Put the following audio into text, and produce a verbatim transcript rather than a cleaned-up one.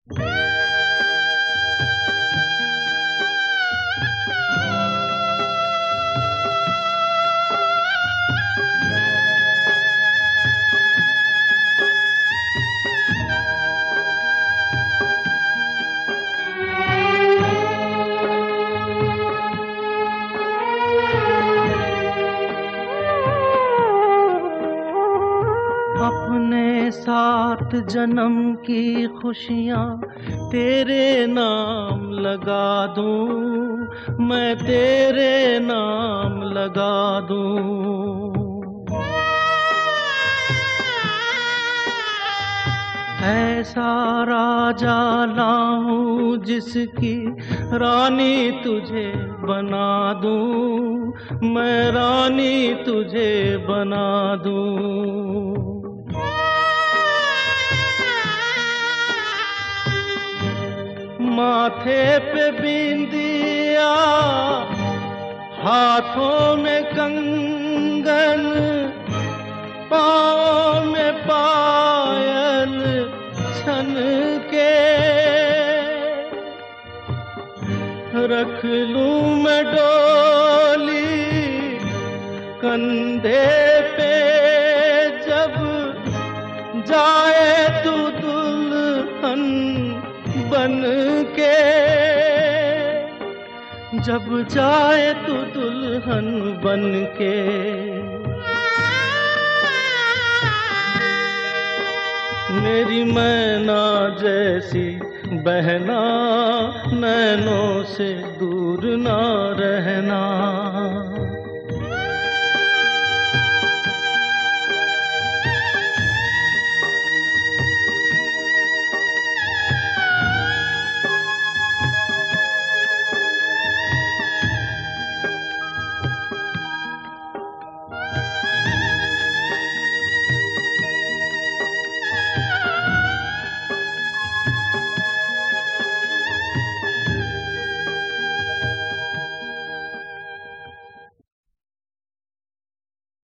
अपने साथ जन्म की खुशियाँ तेरे नाम लगा दूँ, मैं तेरे नाम लगा दूँ। ऐसा राजा लाऊं जिसकी रानी तुझे बना दूँ, मैं रानी तुझे बना दूँ। माथे पे बिंदिया, हाथों में कंगन, पाँव में पायल छन के रख लूं मैं डोली कंधे पे, जब जाए तू दुल्हन बन के, जब जाए तू दुल्हन बन के। मेरी मैना जैसी बहना, नैनों से दूर ना रहना।